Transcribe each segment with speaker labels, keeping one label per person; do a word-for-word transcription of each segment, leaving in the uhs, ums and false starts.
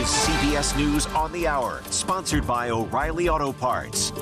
Speaker 1: is C B S News on the Hour, sponsored by O'Reilly Auto Parts.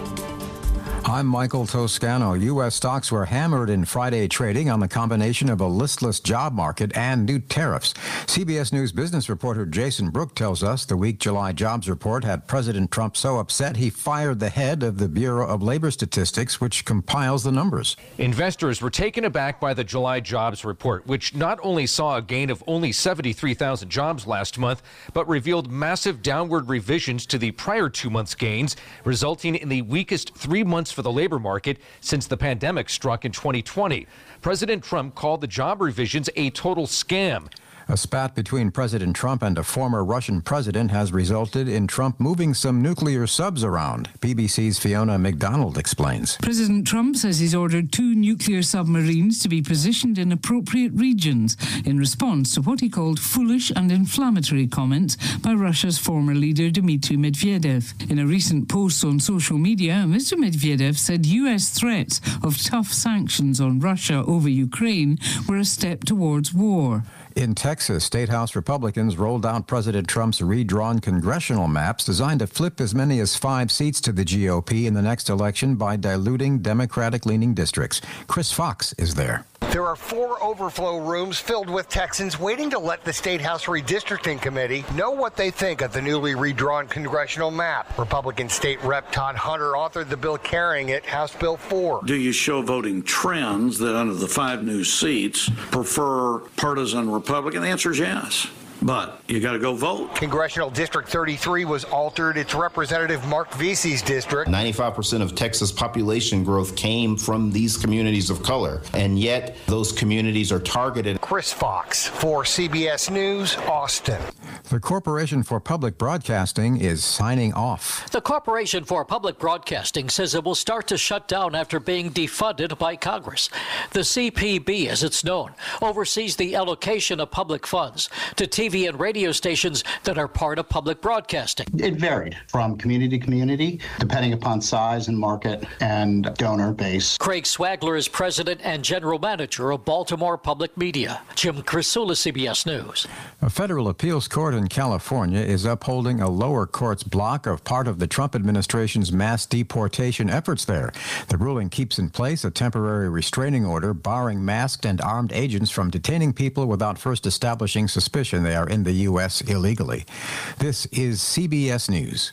Speaker 2: I'm Michael Toscano. U S stocks were hammered in Friday trading on the combination of a listless job market and new tariffs. C B S News business reporter Jason Brook tells us the weak July jobs report had President Trump so upset he fired the head of the Bureau of Labor Statistics, which compiles the numbers.
Speaker 3: Investors were taken aback by the July jobs report, which not only saw a gain of only seventy-three thousand jobs last month, but revealed massive downward revisions to the prior two months' gains, resulting in the weakest three months for the labor market since the pandemic struck in twenty twenty. President Trump called the job revisions a total scam.
Speaker 2: A spat between President Trump and a former Russian president has resulted in Trump moving some nuclear subs around. B B C's Fiona McDonald explains.
Speaker 4: President Trump says he's ordered two nuclear submarines to be positioned in appropriate regions in response to what he called foolish and inflammatory comments by Russia's former leader Dmitry Medvedev. In a recent post on social media, Mister Medvedev said U S threats of tough sanctions on Russia over Ukraine were a step towards war.
Speaker 2: In Texas, State House Republicans rolled out President Trump's redrawn congressional maps designed to flip as many as five seats to the G O P in the next election by diluting Democratic-leaning districts. Chris Fox is there.
Speaker 5: There are four overflow rooms filled with Texans waiting to let the State House Redistricting Committee know what they think of the newly redrawn congressional map. Republican State Rep Todd Hunter authored the bill carrying it, House Bill four.
Speaker 6: Do you show voting trends that under the five new seats prefer partisan Republican? The answer is yes. But you got to go vote.
Speaker 5: Congressional District thirty-three was altered. It's Representative Mark Vesey's district.
Speaker 7: ninety-five percent of Texas population growth came from these communities of color, and yet those communities are targeted.
Speaker 5: Chris Fox for C B S News, Austin.
Speaker 2: The Corporation for Public Broadcasting is signing off.
Speaker 8: The Corporation for Public Broadcasting says it will start to shut down after being defunded by Congress. The C P B, as it's known, oversees the allocation of public funds to T V and radio stations that are part of public broadcasting.
Speaker 9: It varied from community to community, depending upon size and market and donor base.
Speaker 8: Craig Swagler is president and general manager of Baltimore Public Media. Jim Crisula, C B S News.
Speaker 2: A federal appeals court in California is upholding a lower court's block of part of the Trump administration's mass deportation efforts there. The ruling keeps in place a temporary restraining order barring masked and armed agents from detaining people without first establishing suspicion they are in the U S illegally. This is C B S News.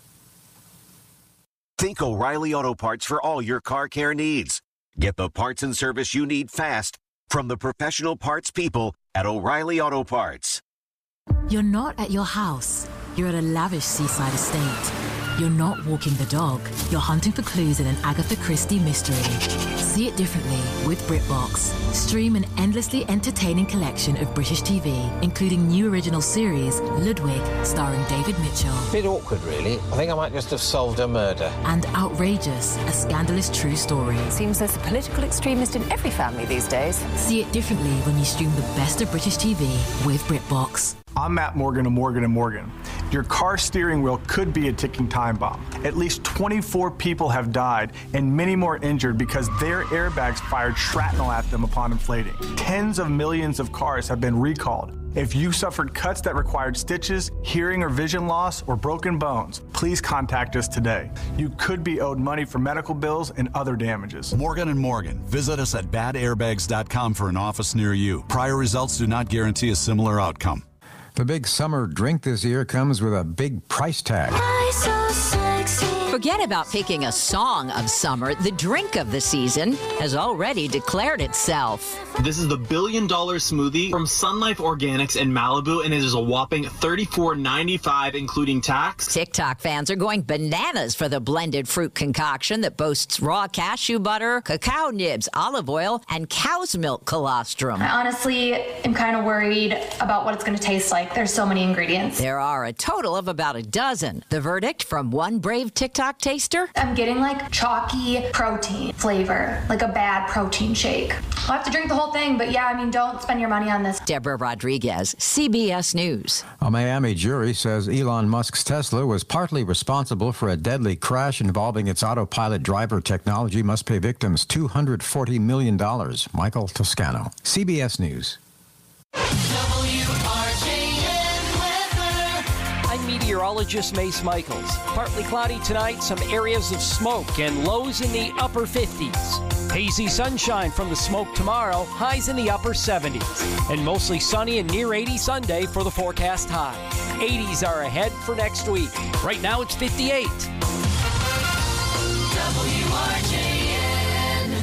Speaker 1: Think O'Reilly Auto Parts for all your car care needs. Get the parts and service you need fast from the professional parts people at O'Reilly Auto Parts.
Speaker 10: You're not at your house. You're at a lavish seaside estate. You're not walking the dog. You're hunting for clues in an Agatha Christie mystery. See it differently with BritBox. Stream an endlessly entertaining collection of British T V, including new original series Ludwig, starring David Mitchell.
Speaker 11: Bit awkward, really. I think I might just have solved a murder.
Speaker 10: And Outrageous, a scandalous true story.
Speaker 12: Seems there's a political extremist in every family these days.
Speaker 10: See it differently when you stream the best of British T V with BritBox.
Speaker 13: I'm Matt Morgan of Morgan and Morgan. Your car steering wheel could be a ticking time bomb. At least twenty-four people have died and many more injured because their airbags fired shrapnel at them upon inflating. Tens of millions of cars have been recalled. If you suffered cuts that required stitches, hearing or vision loss, or broken bones, please contact us today. You could be owed money for medical bills and other damages.
Speaker 14: Morgan and Morgan. Visit us at bad airbags dot com for an office near you. Prior results do not guarantee a similar outcome.
Speaker 2: The big summer drink this year comes with a big price tag.
Speaker 15: Forget about picking a song of summer. The drink of the season has already declared itself.
Speaker 16: This is the Billion Dollar Smoothie from Sun Life Organics in Malibu, and it is a whopping thirty-four ninety-five, including tax.
Speaker 15: TikTok fans are going bananas for the blended fruit concoction that boasts raw cashew butter, cacao nibs, olive oil, and cow's milk colostrum.
Speaker 17: I honestly am kind of worried about what it's going to taste like. There's so many ingredients.
Speaker 15: There are a total of about a dozen. The verdict from one brave TikTok taster?
Speaker 17: I'm getting like chalky protein flavor, like a bad protein shake. I'll have to drink the whole thing, but yeah, I mean, don't spend your money on this.
Speaker 15: Deborah Rodriguez, C B S News.
Speaker 2: A Miami jury says Elon Musk's Tesla was partly responsible for a deadly crash involving its autopilot driver technology. Must pay victims two hundred forty million dollars. Michael Toscano, C B S News.
Speaker 18: A meteorologist Mace Michaels. Partly cloudy tonight, some areas of smoke and lows in the upper fifties. Hazy sunshine from the smoke tomorrow, highs in the upper seventies. And mostly sunny and near eighty Sunday for the forecast high. eighties are ahead for next week. Right now it's fifty-eight.
Speaker 19: W R J N.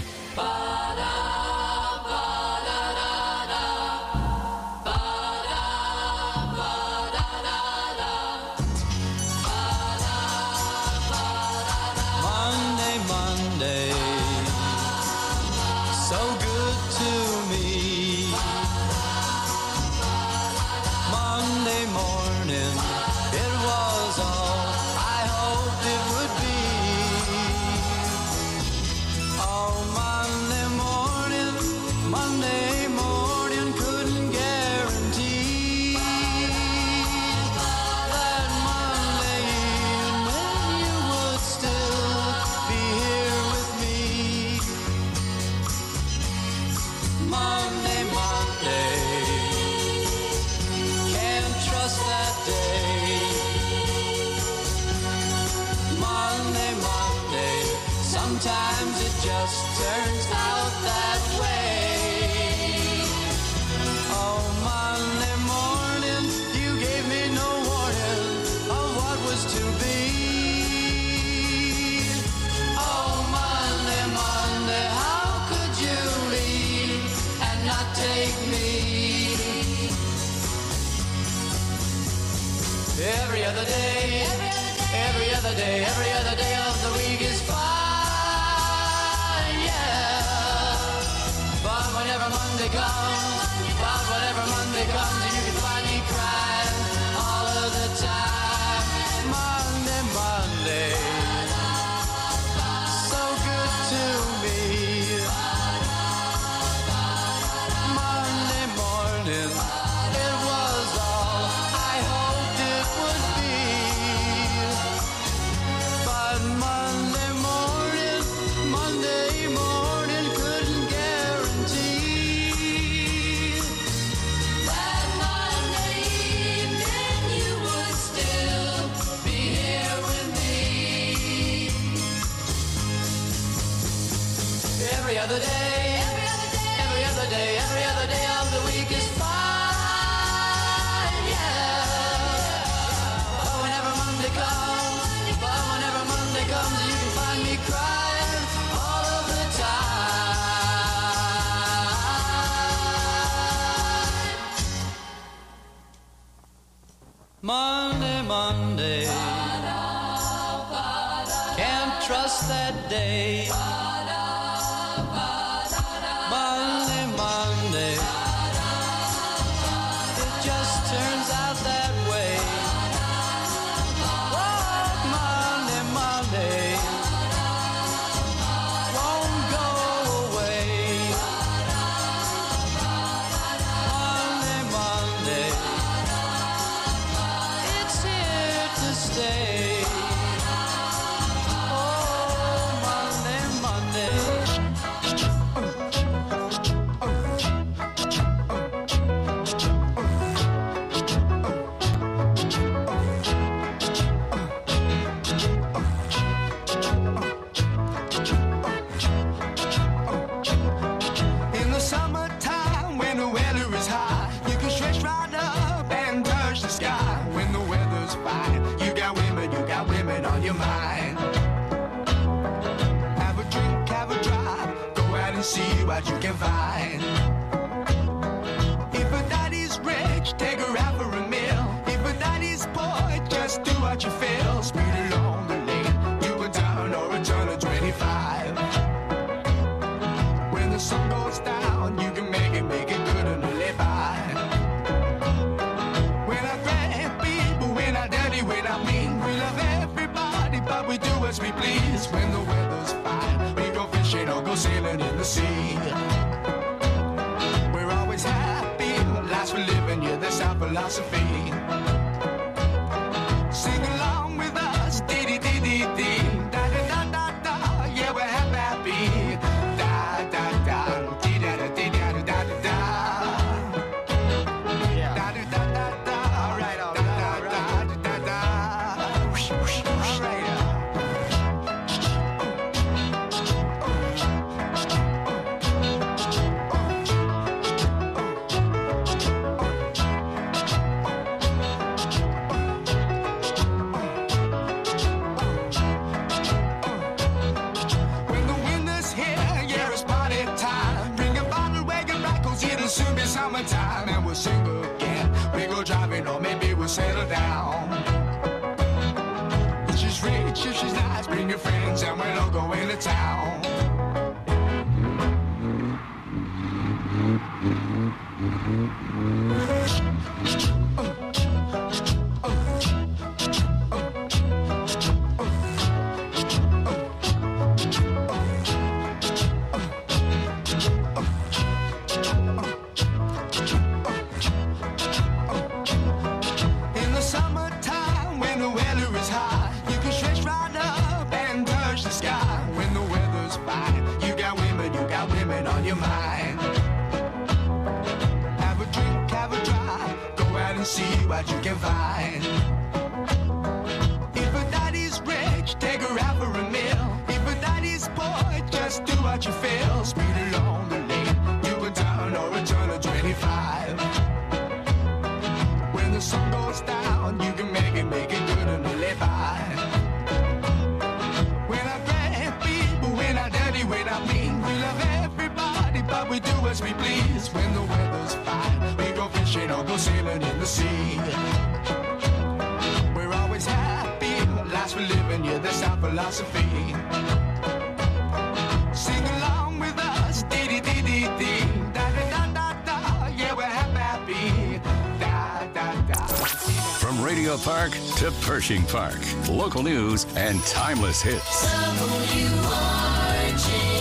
Speaker 20: Monday, Monday, so good to me. Monday morning, it was all I hoped it would be. Oh, Monday morning, Monday morning, couldn't guarantee that Monday evening you would still be here with me. Monday, Monday, can't trust that day. Monday, Monday, sometimes it just turns out that way. Oh, Monday morning, you gave me no warning of what was to be. Oh, Monday, Monday, how could you leave and not take me? Every other day, every other day, every other day of the week is fine, yeah. But whenever Monday comes, but whenever Monday comes, you can find me crying all of the time. Monday, Monday, so good to me. Monday morning, it was all I hoped it would be. But Monday morning, Monday morning, couldn't guarantee that Monday evening you would still be here with me. Every other day, every other day, every other day, every other day of the week is fine, yeah. But whenever Monday comes, but whenever Monday comes, you can find me crying all of the time. Monday, Monday, can't trust that day. Monday, Monday, it just turns out that way. Oh, Monday, Monday, won't go away. Monday, Monday, it's here to stay. Oh, Monday, Monday. In the summertime, when the weather is hot, you can stretch right up and touch the sky. When the weather's fine, you got women, you got women on your mind. Have a drink, have a drive, go out and see what you can find. If a daddy's rich, take her out for a meal. If a daddy's poor, just do what you feel. Speed along the lane, you can turn or a turn of twenty-five. When the sun goes down, you can make it, make it good and live by. We're not great people, we're not dirty, we're not mean. We love everybody, but we do as we please. When the weather's fine, we go fishing or go sailing in the sea. We're always happy, lives we're living, yeah, that's our philosophy. Sing along with us, dee dee dee dee dee, da da da da da, yeah, we're happy, happy. Da da da, dee da da dee da da da da da. Da da da da da, all right, all right, all right. Da da da da
Speaker 21: time and we'll sing again. We go driving or maybe we'll settle down. If she's rich, if she's nice, bring your friends and we'll all go into town. See what you can find. If a daddy's rich, take her out for a meal. If a daddy's poor, just do what you feel. Speed along the lane, you can turn or return to twenty-five. When the sun goes down, you can make it, make it good and live by. When I grab people, we're not dirty, we're not mean. We love everybody, but we do as we please. When the weather's fine, we go fishing or go sailing in the sea. We're always happy, lives we're living, yeah, that's our philosophy. Sing along with us, dee dee dee dee dee, da da da da da, yeah, we're happy, da da da.
Speaker 22: From Radio Park to Pershing Park, local news and timeless hits.
Speaker 19: W R G.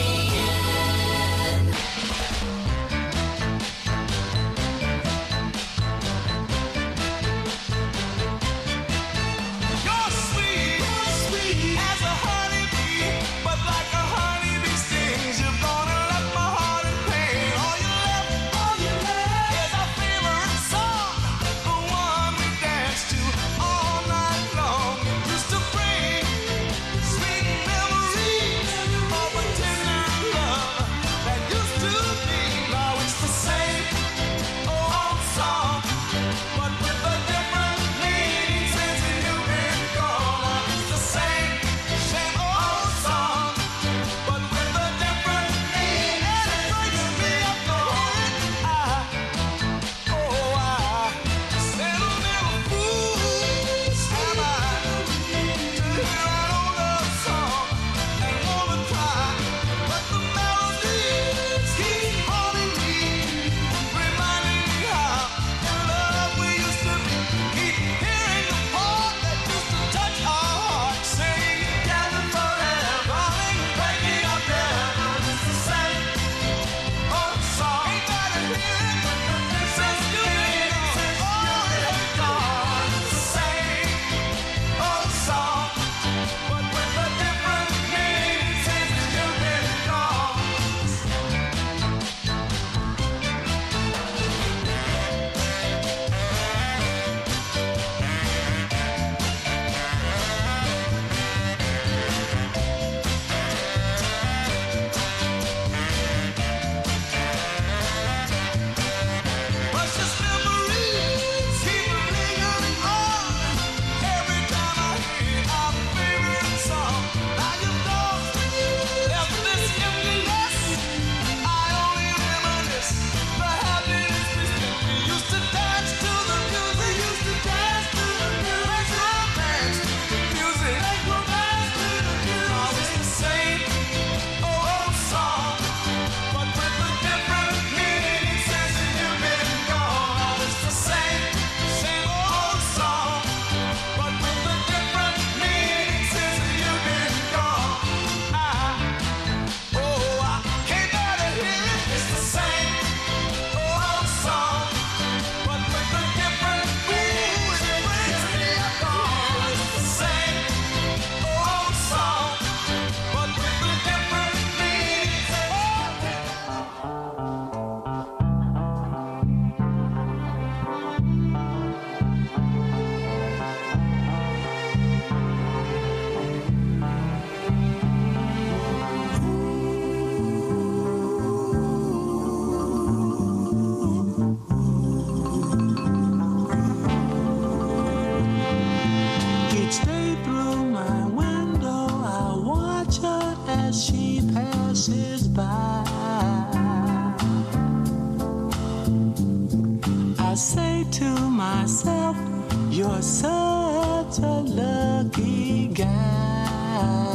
Speaker 21: myself, you're such a lucky guy.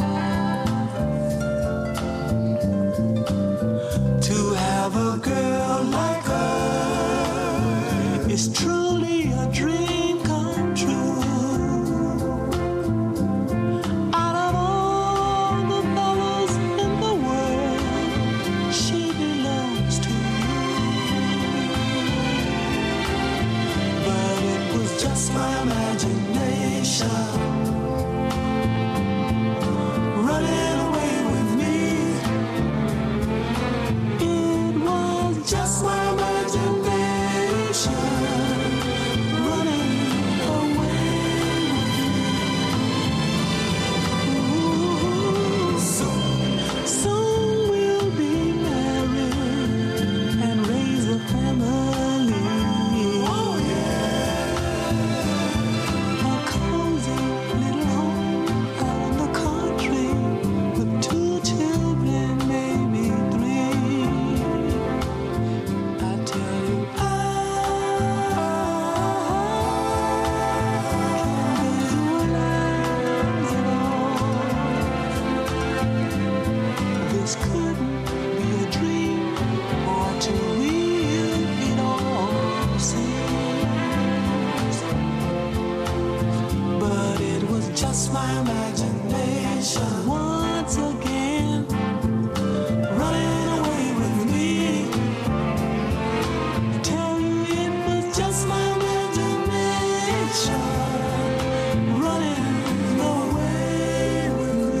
Speaker 21: To have a girl like her is truly a dream come true. Out of all the fellas in the world, she belongs to you. But it was just my imagination running away with me. It was just my imagination running away with me. Ooh, soon, soon we'll be married and raise a family. Oh yeah, a cozy little home out in the country with two children, maybe three. I tell you, I can visualize it all. This couldn't be a dream or too real, it all seems. But it was just my imagination once again running away with me. I tell you, it was just my imagination running away with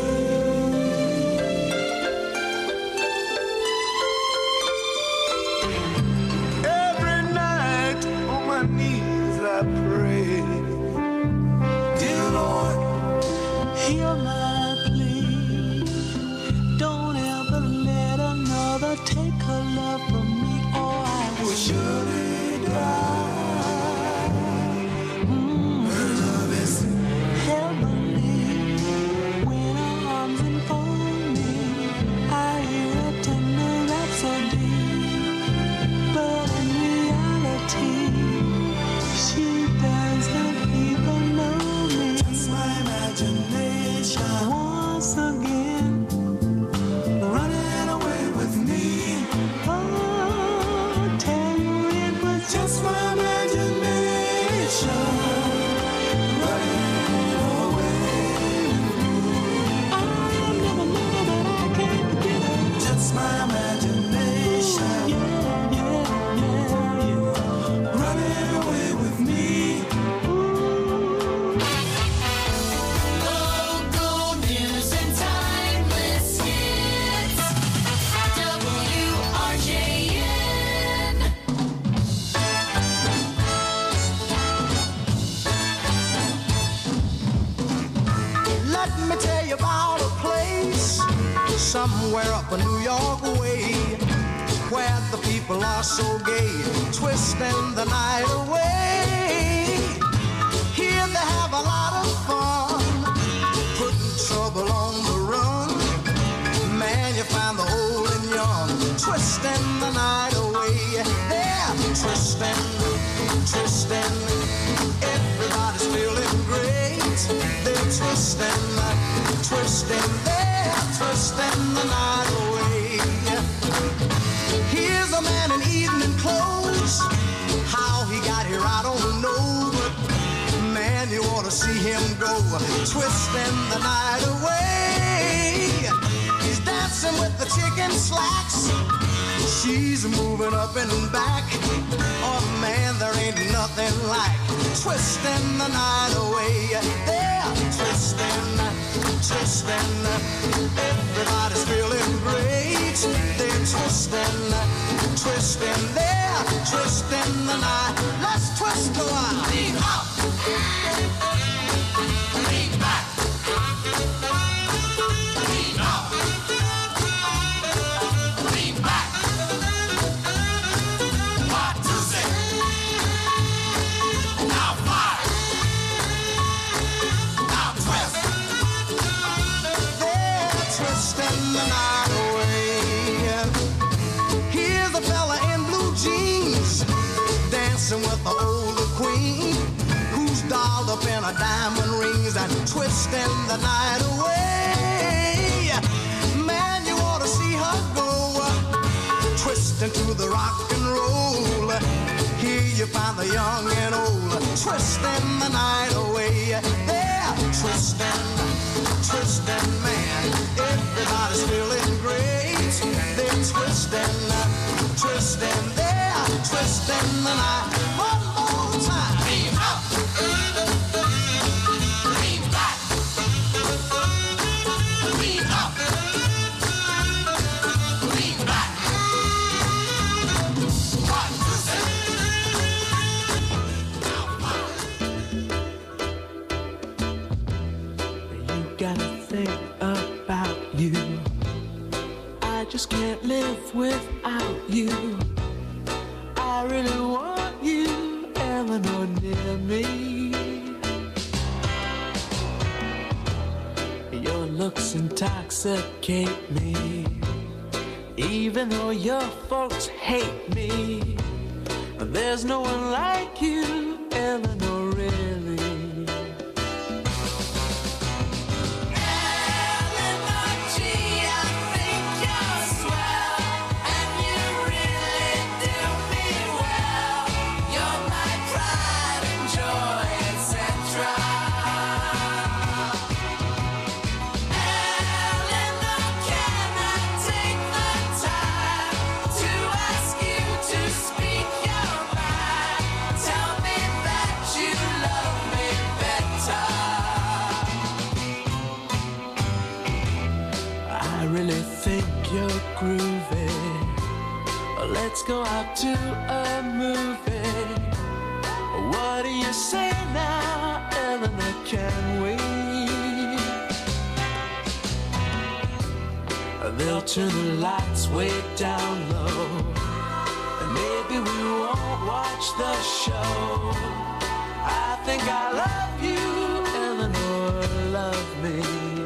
Speaker 21: me. Every night on my knees I pray, dear Lord, hear my plea. Don't ever let another take her love from me, or I will surely die. Mm. Her love is heavenly. When her arms enfold me, I hear a tender rhapsody. But in reality, she doesn't even know me. Just my imagination once again running away with me. Oh, tell you it was just my imagination running away with me. I never know that I can't forget it. Just my imagination. Yeah, yeah, yeah, yeah. Running away with me.
Speaker 19: Local news and timeless hits. W R J N.
Speaker 21: Let me tell you about a place somewhere up a New York way, where the people are so gay, twisting the night away. Here they have a lot of fun, putting trouble on the run. Man, you find the old and young, twisting the night away. They're twisting, twisting, everybody's feeling great. They're twisting, twisting, they're twisting the night away. Here's a man in evening clothes. How he got here, I don't know. But man, you ought to see him go, twisting the night away. He's dancing with the chicken slacks. She's moving up and back. Oh man, there ain't nothing like twisting the night away. They're twisting, twisting, everybody's feeling great. They're twisting, twisting, they're twisting the night. Let's twist a while. Lean up, lean back, lean up, lean back. One, two, six. Now five. Now twist. They're twisting the night away. Here's a fella in blue jeans dancing with the older queen. off in her diamond rings and twisting the night away. Man, you ought to see her go, twisting to the rock and roll. Here you find the young and old, twisting the night away. They're twisting, twisting, man. Everybody's feeling great. They're twisting, twisting, they're twisting the night. One more time. Lean up, lean back, lean up, lean back. One, two,
Speaker 19: You gotta think about you. I just can't live without you. I really want you, Eleanor, near me. Your looks intoxicate me. Even though your folks hate me, there's no one like you, Eleanor, really. Groovy. Let's go out to a movie. What do you say now, Eleanor? Can we? They'll turn the lights way down low, and maybe we won't watch the show. I think I love you, Eleanor, love me.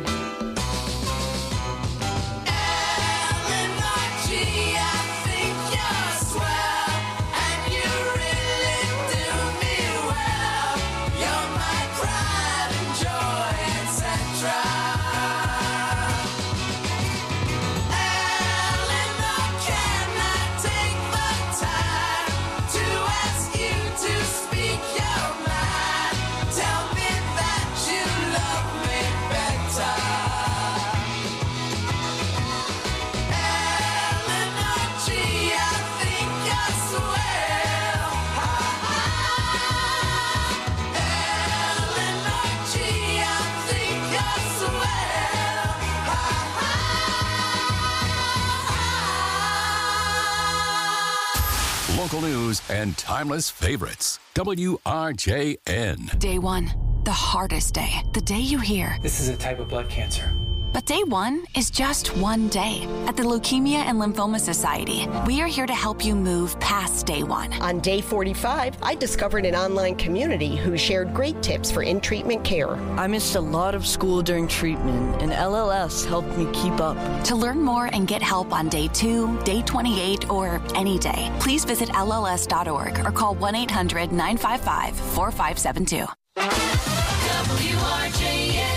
Speaker 22: Local news and timeless favorites. W R J N.
Speaker 3: Day one, the hardest day. The day you hear,
Speaker 4: this is a type of blood cancer.
Speaker 3: But day one is just one day. At the Leukemia and Lymphoma Society, we are here to help you move past day one.
Speaker 23: On day forty-five, I discovered an online community who shared great tips for in-treatment care.
Speaker 24: I missed a lot of school during treatment, and L L S helped me keep up.
Speaker 3: To learn more and get help on day two, day twenty-eight, or any day, please visit L L S dot org or call one eight hundred nine five five four five seven two.
Speaker 19: W R J N.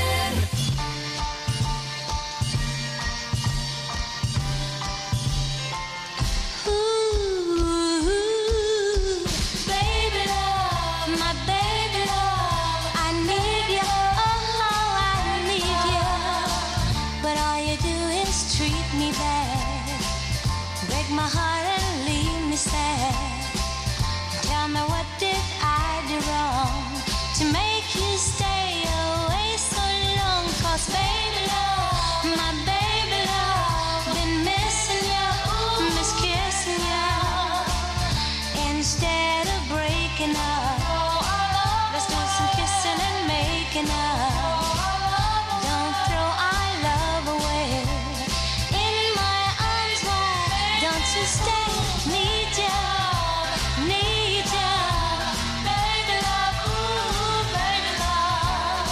Speaker 25: My heart and leave me sad. Tell me, what did I do wrong to make you stay away so long? 'Cause baby love, my baby love, been missing you, miss kissing you. Instead of breaking up, let's do some kissing and making up. Don't throw our love away. Stay, need ya, need ya, baby love, ooh, baby love.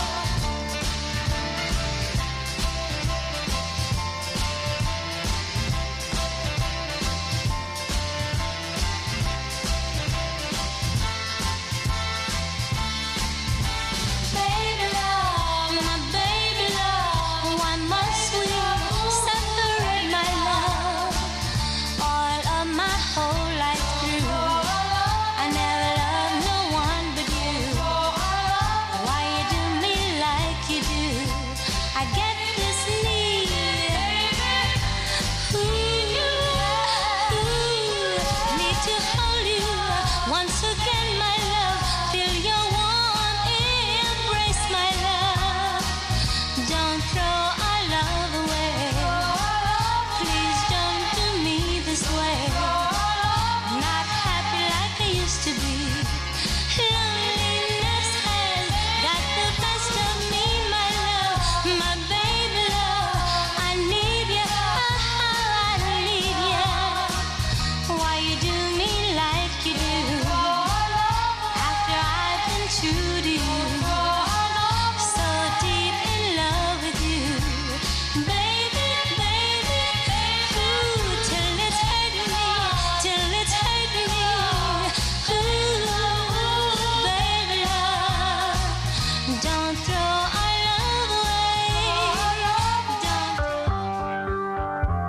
Speaker 25: Don't throw our love away. Don't.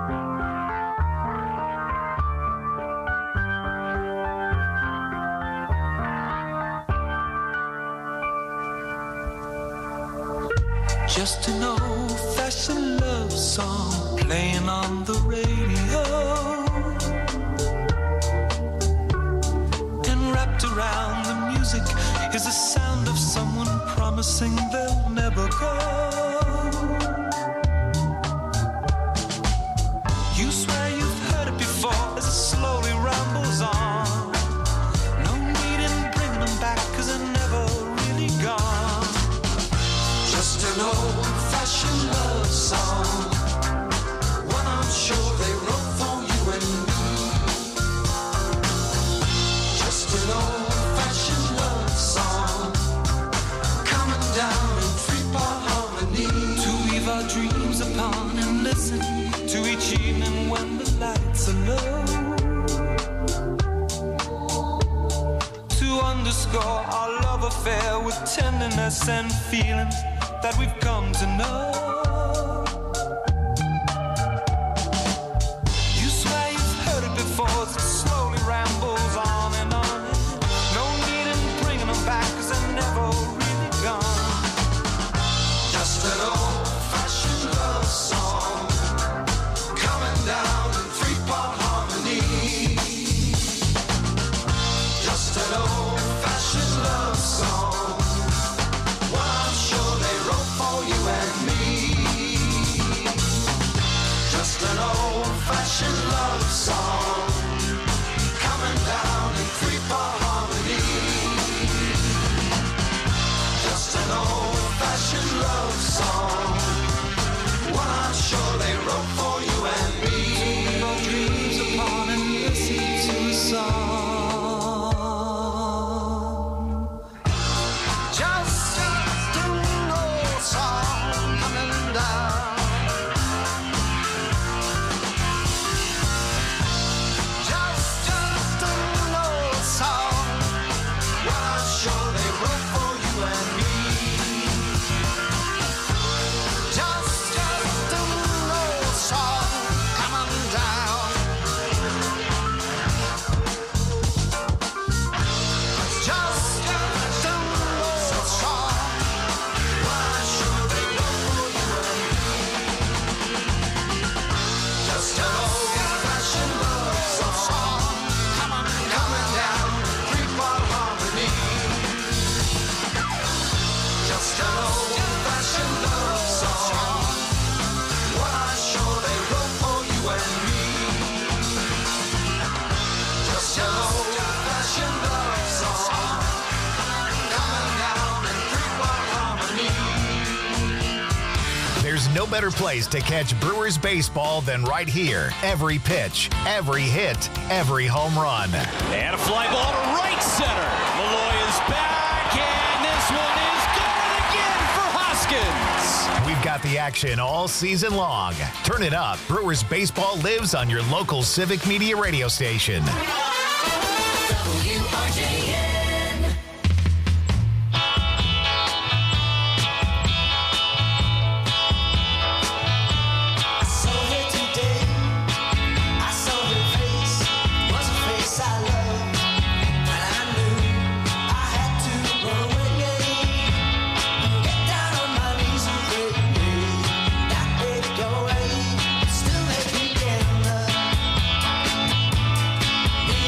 Speaker 19: Just an old-fashioned love song playing on the radio, and wrapped around the music is the sound of someone promising they'll never go. You swear you've heard it before as it slowly rambles on. No need in bringing them back 'cause they're never really gone. Just an old-fashioned love song, one I'm sure they wrote for you and me. Just an old-fashioned love song, coming down in three-part harmony, to weave our dreams upon and listen to each evening when the lights are low, to underscore our love affair with tenderness and feelings that we've come to know. You swear you've heard it before as it slowly rambles on and on. No need in bringing them back 'cause they're never really gone. Just an old-fashioned love song, coming down in three-part harmony. Just an old-fashioned love song, one I'm sure they wrote for you and me. Just an old-fashioned love song, coming down in three-part harmony. Just an old-fashioned love song, one I'm sure they wrote for you and me. No dreams upon and listen to a song. Just an old song coming down. Just, just an old song, what I'm sure they wrote for you and me. Just, just an old song coming down. Just, just an old song, what I'm sure they wrote for you and me. Just an old-fashioned love song, coming, coming down, three-part harmony. Just an old-fashioned love song, what I'm sure they wrote for you and me. Just an old-fashioned love song, coming down in three-part harmony.
Speaker 4: There's no better place to catch Brewers baseball than right here. Every pitch, every hit, every home run.
Speaker 5: And a fly ball to right center. Malloy is back, and this one is going again for Hoskins.
Speaker 4: We've got the action all season long. Turn it up. Brewers baseball lives on your local Civic Media radio station.
Speaker 19: W R J N. I saw her today. I saw her face. Was a face I loved. And I knew I had to run away. Get down on my knees and pray. That baby go away. Still make me get in love.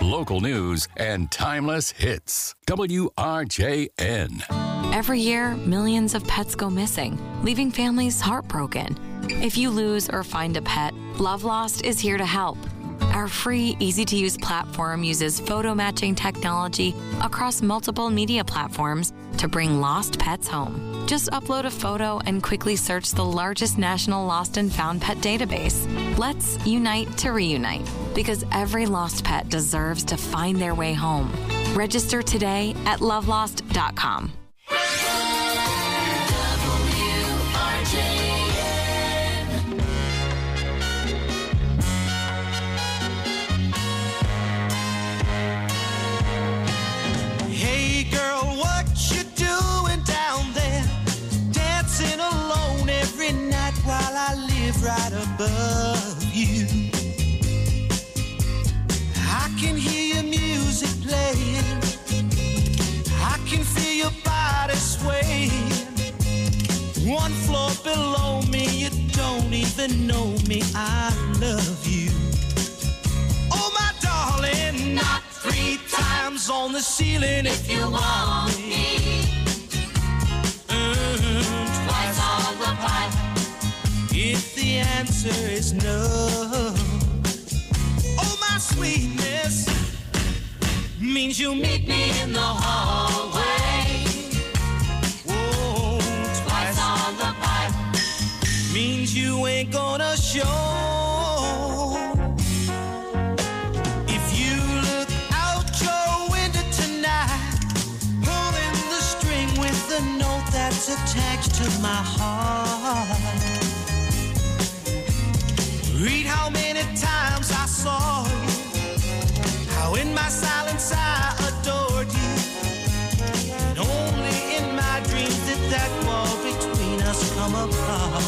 Speaker 22: local news, and timeless hits. W R J N.
Speaker 1: Every year, millions of pets go missing, leaving families heartbroken. If you lose or find a pet, Love Lost is here to help. Our free, easy-to-use platform uses photo matching technology across multiple media platforms to bring lost pets home. Just upload a photo and quickly search the largest national lost and found pet database. Let's unite to reunite, because every lost pet deserves to find their way home. Register today at love lost dot com.
Speaker 21: Hey girl, what you doing down there? Dancing alone every night while I live right above you. I can hear your music playing, I can feel your body swaying. One floor below me, you don't even know me, I love you. Oh my darling, not three times on the ceiling if you want me. Mm, twice on the pipe if the answer is no. Oh my sweetness means you meet me in the hallway. Oh, twice on the pipe means you ain't gonna show. That's attached to my heart. Read how many times I saw you, how in my silence I adored you, and only in my dreams did that wall between us come apart.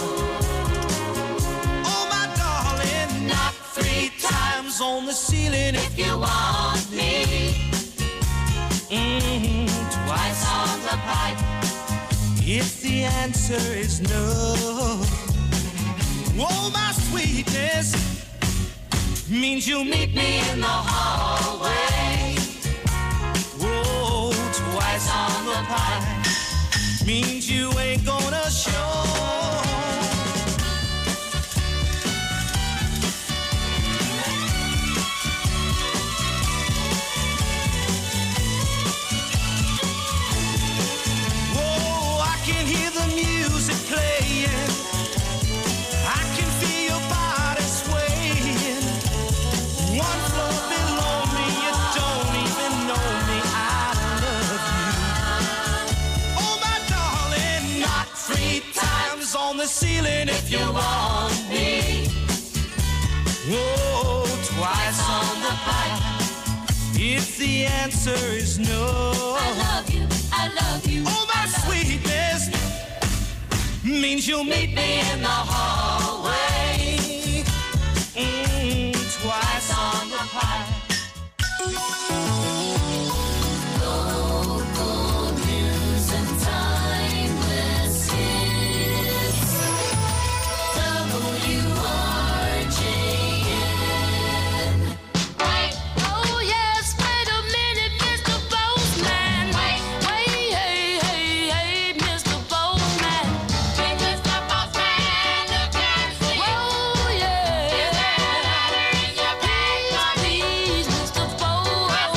Speaker 21: Oh my darling, not three times on the ceiling if you want me. Mm-hmm, twice on the pipe if the answer is no. Oh, my sweetness means you'll meet me in the hallway. Oh, twice on the pipe means you ain't gonna show. Ceiling if you want me. Oh, twice on the pipe if the answer is no. I love you, I love you. Oh, my sweetness means you'll meet me in the hallway. Mm, twice on the pipe. Local news and timeless hits. W R J N.
Speaker 25: Wait, oh yes, wait a minute, Mister Postman. Wait, wait, hey, hey, hey, Mister Postman. Hey, Mister Postman, look and see. Oh yeah. Is there a letter in your bag? Please, please, Mister Postman.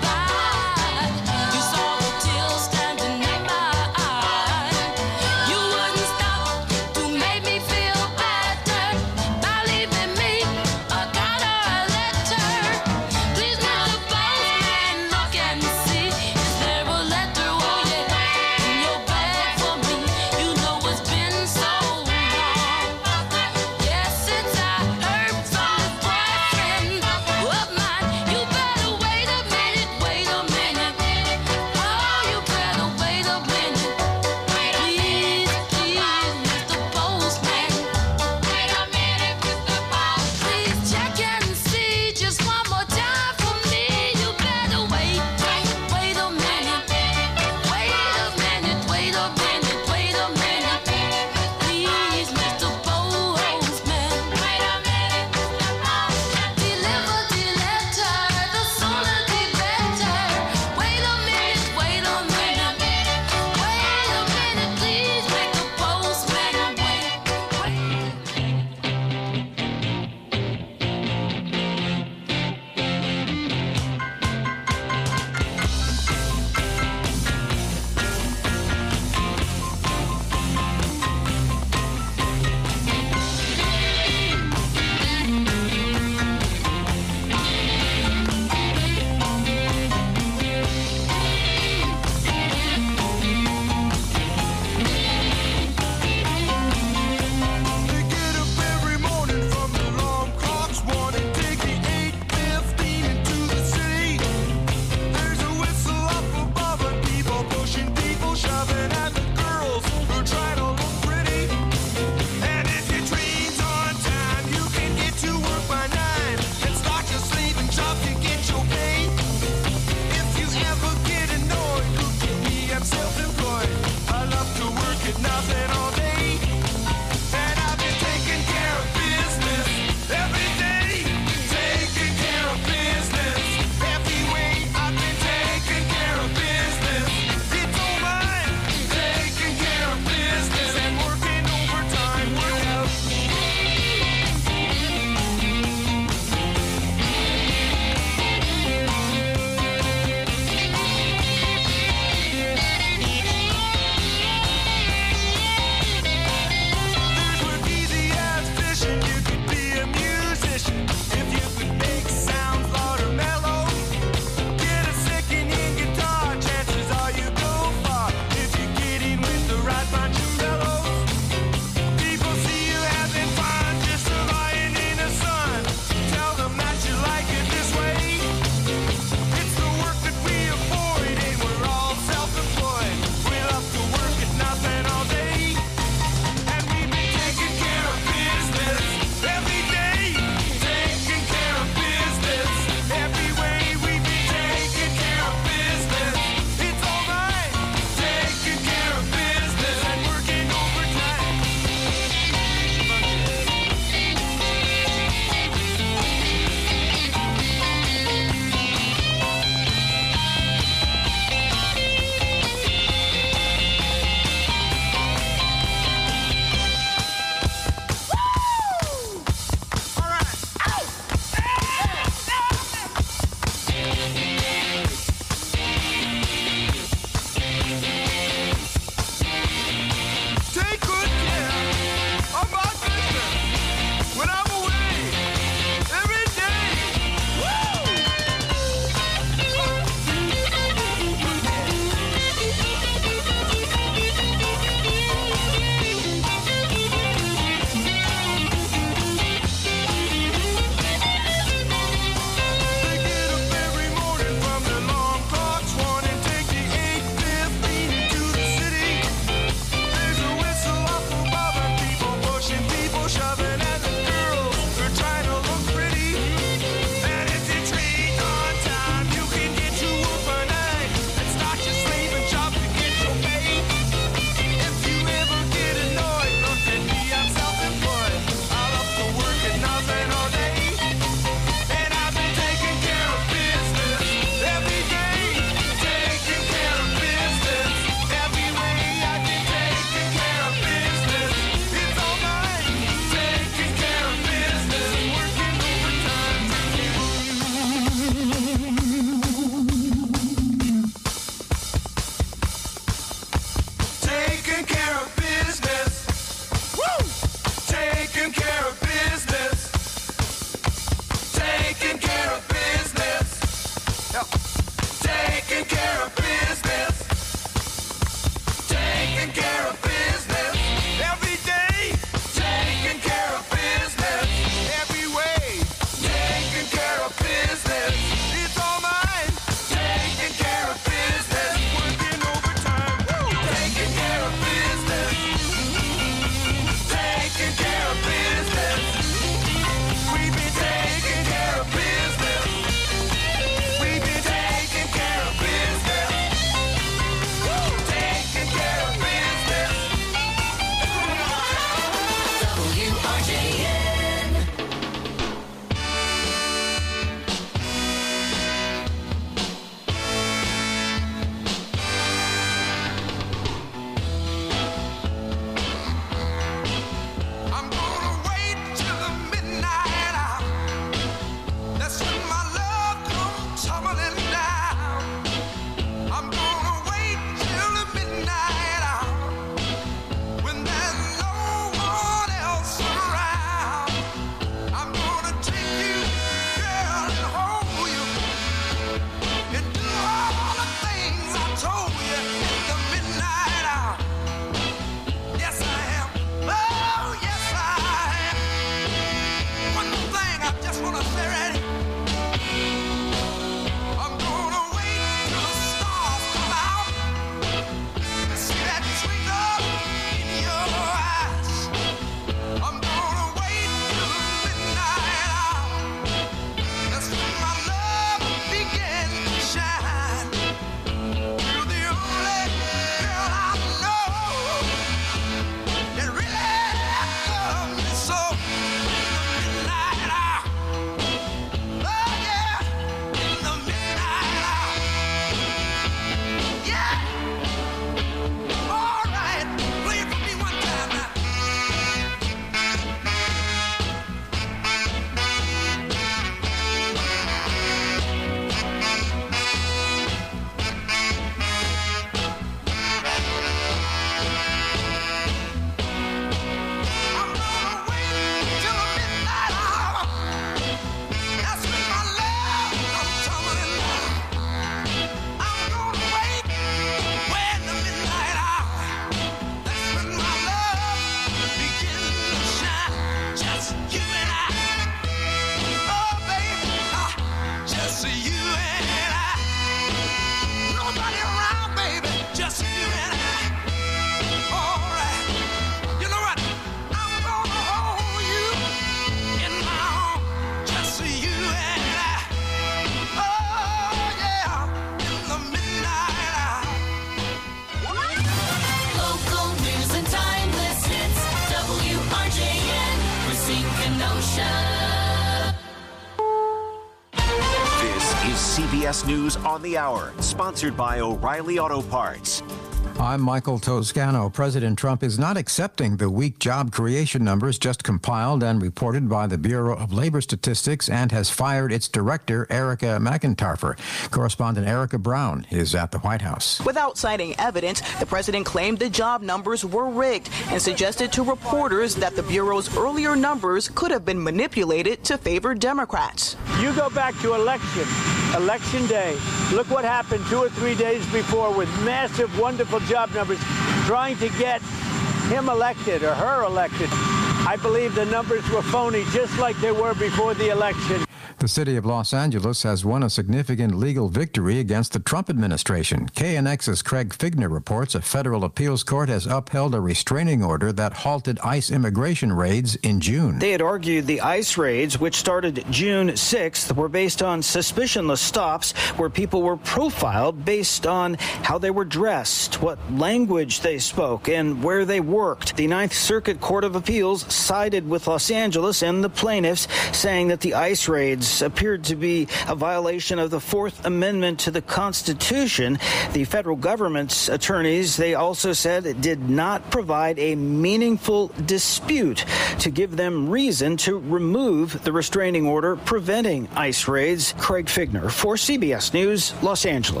Speaker 6: is C B S News on the Hour, sponsored by O'Reilly Auto Parts.
Speaker 2: I'm Michael Toscano. President Trump is not accepting the weak job creation numbers just compiled and reported by the Bureau of Labor Statistics and has fired its director, Erica McIntyre. Correspondent Erica Brown is at the White House.
Speaker 7: Without citing evidence, the president claimed the job numbers were rigged and suggested to reporters that the Bureau's earlier numbers could have been manipulated to favor Democrats.
Speaker 8: You go back to election, election day. Look what happened two or three days before with massive, wonderful job numbers trying to get him elected or her elected. I believe the numbers were phony, just like they were before the election.
Speaker 2: The city of Los Angeles has won a significant legal victory against the Trump administration. K N X's Craig Figner reports a federal appeals court has upheld a restraining order that halted ICE immigration raids in June.
Speaker 9: They had argued the ICE raids, which started June sixth, were based on suspicionless stops where people were profiled based on how they were dressed, what language they spoke, and where they worked. The Ninth Circuit Court of Appeals sided with Los Angeles and the plaintiffs, saying that the ICE raids appeared to be a violation of the Fourth Amendment to the Constitution. The federal government's attorneys, they also said it did not provide a meaningful dispute to give them reason to remove the restraining order preventing ICE raids. Craig Figner for C B S News, Los Angeles.